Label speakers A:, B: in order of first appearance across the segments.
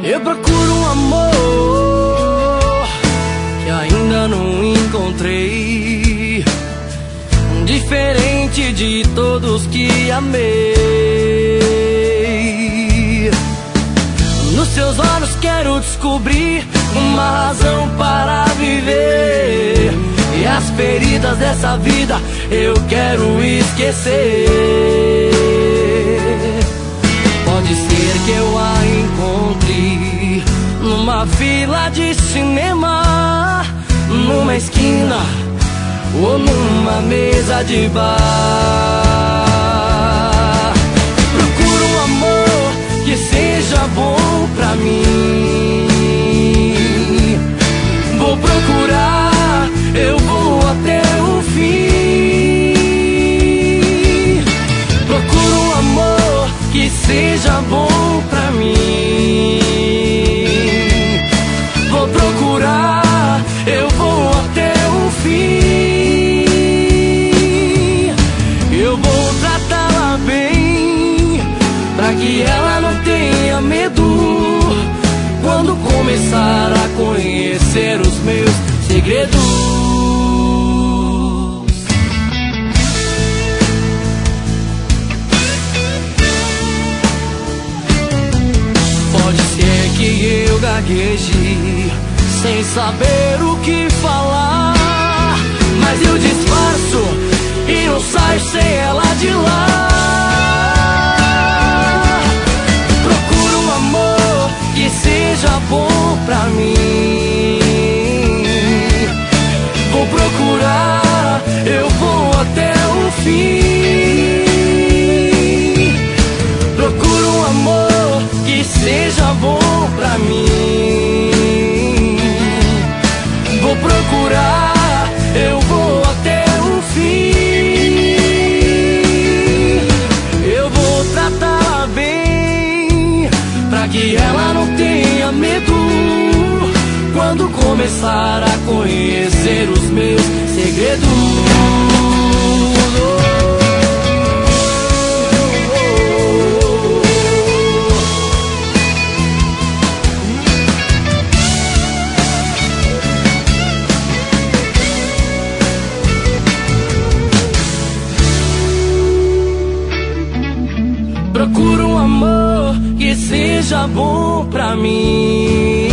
A: Eu procuro um amor que ainda não encontrei, diferente de todos que amei. Nos seus olhos quero descobrir uma razão para viver, e as feridas dessa vida eu quero esquecer. Pode ser que eu a encontre numa fila de cinema, numa esquina ou numa mesa de bar. Procuro um amor que seja bom pra mim. Vou procurar, eu vou até o fim. Procuro um amor que seja bom pra mim. Vou procurar, eu vou até o fim. Eu vou tratá-la bem, pra que ela não tenha medo quando começar a conhecer os meus segredos. Pode ser que eu gagueje sem saber o que falar, mas eu disfarço e não saio sem ela de lá. Procuro um amor que seja bom pra mim. Vou procurar, eu vou até o fim. Procuro um amor que seja bom pra mim. Vou procurar, eu vou até o fim. Eu vou tratá-la bem, pra que ela não tenha medo quando começar a conhecer os meus segredos. Procuro um amor que seja bom pra mim.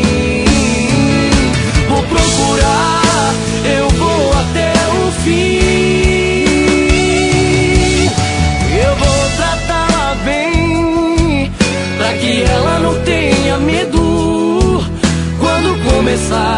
A: Vou procurar, eu vou até o fim. Eu vou tratá-la bem, pra que ela não tenha medo quando começar